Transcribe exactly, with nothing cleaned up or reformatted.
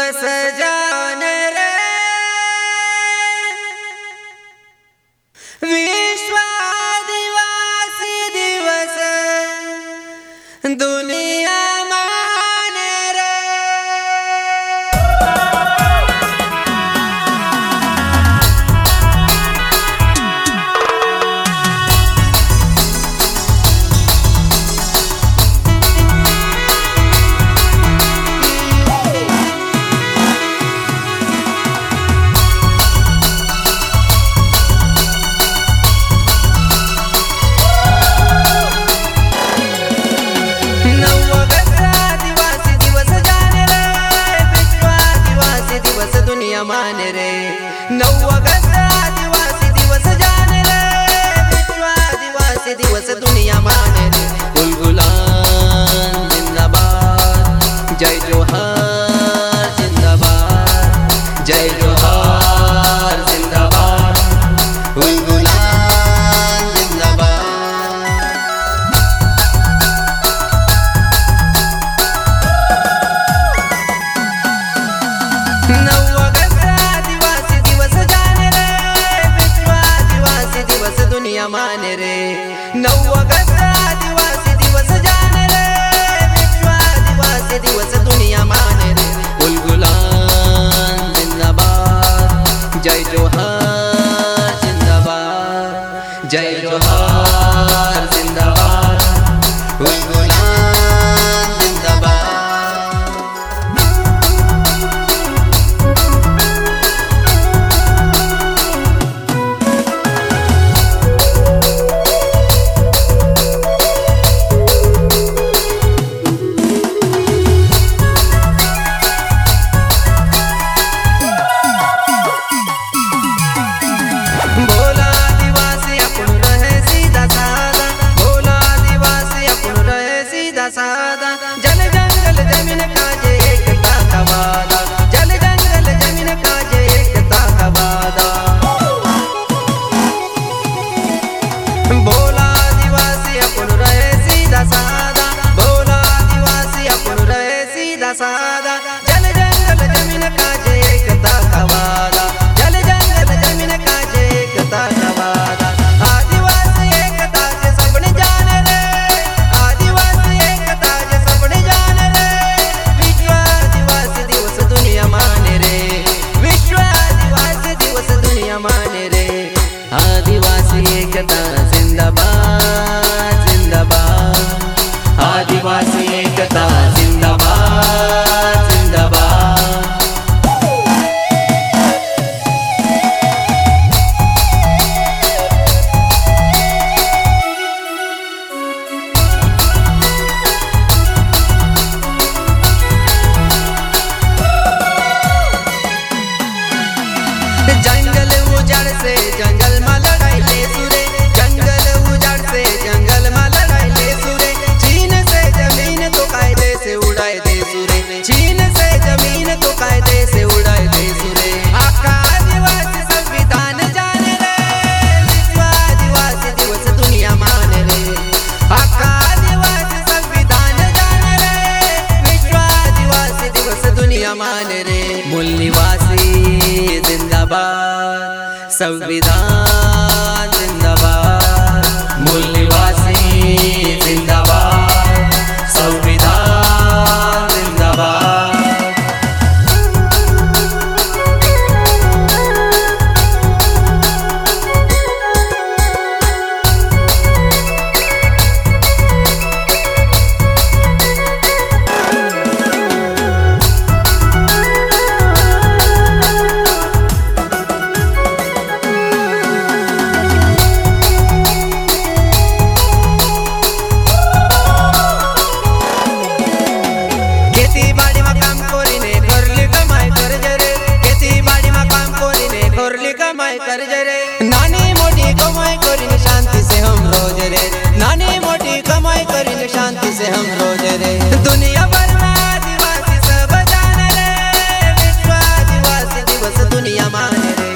दिवस जान रे विश्व आदिवासी दिवस दुनिया माने रे। मान रे नौ अगस्त आदिवासी दिवस जान रे विश्व आदिवासी दिवस दुनिया मान रे। गुलगुलान जिंदाबाद जय जोहार जिंदाबाद जय जोहार जिंदाबाद गुलगुलान जिंदाबाद। नौ मान रे नौ अगस्त आदिवासी दिवस जान रे विश्व आदिवासी दिवस दुनिया मान रे। गुलगुलान जिंदाबाद जय जोहार जिंदाबाद जय जोहार जिंदाबाद गुलगुलान जिंदाबाद। सादा जल जंगल जमीन काजे एकता का वादा जल जंगल जमीन काजे एकता का वादा। बोला आदिवासी अपन रहे सीधा सादा बोला आदिवासी अपन रहे सीधा सादा जल जंगल जमीन काजे एकता का वादा जल जंगल जमीन काजे एकता का वादा। आदिवासी एकता के सबने जान रे माने रे। आदिवासी एकता जिंदाबाद जिंदाबाद आदिवासी एकता जिंदाबाद जिंदाबाद। जंगल उजाड़ से जंगल में लड़ाई ले सुरे जंगल उजाड़ से जंगल में लड़ाई ले सुरे चीन से जमीन तो कायदे से उड़ाए दे सुरे चीन से जमीन तो कायदे से उड़ाए दे सुरे। आका आदिवासी संविधान जान रे विश्व आदिवासी दिवस दुनिया मान रे। आका आदिवासी संविधान जान रे विश्व आदिवासी दिवस दुनिया मान रे। मूल निवासी जिंदाबाद संविधान जिंदाबाद मूल निवासी जिंदाबाद संविधान जिंदाबाद। कर जरे नानी मोटी कमाई करीन शांति से हम रोज रे नानी मोटी कमाई करीन शांति से हम रोज रे। दुनिया भर में आदिवासी सब जान रे विश्व आदिवासी दिवस दुनिया मान रे।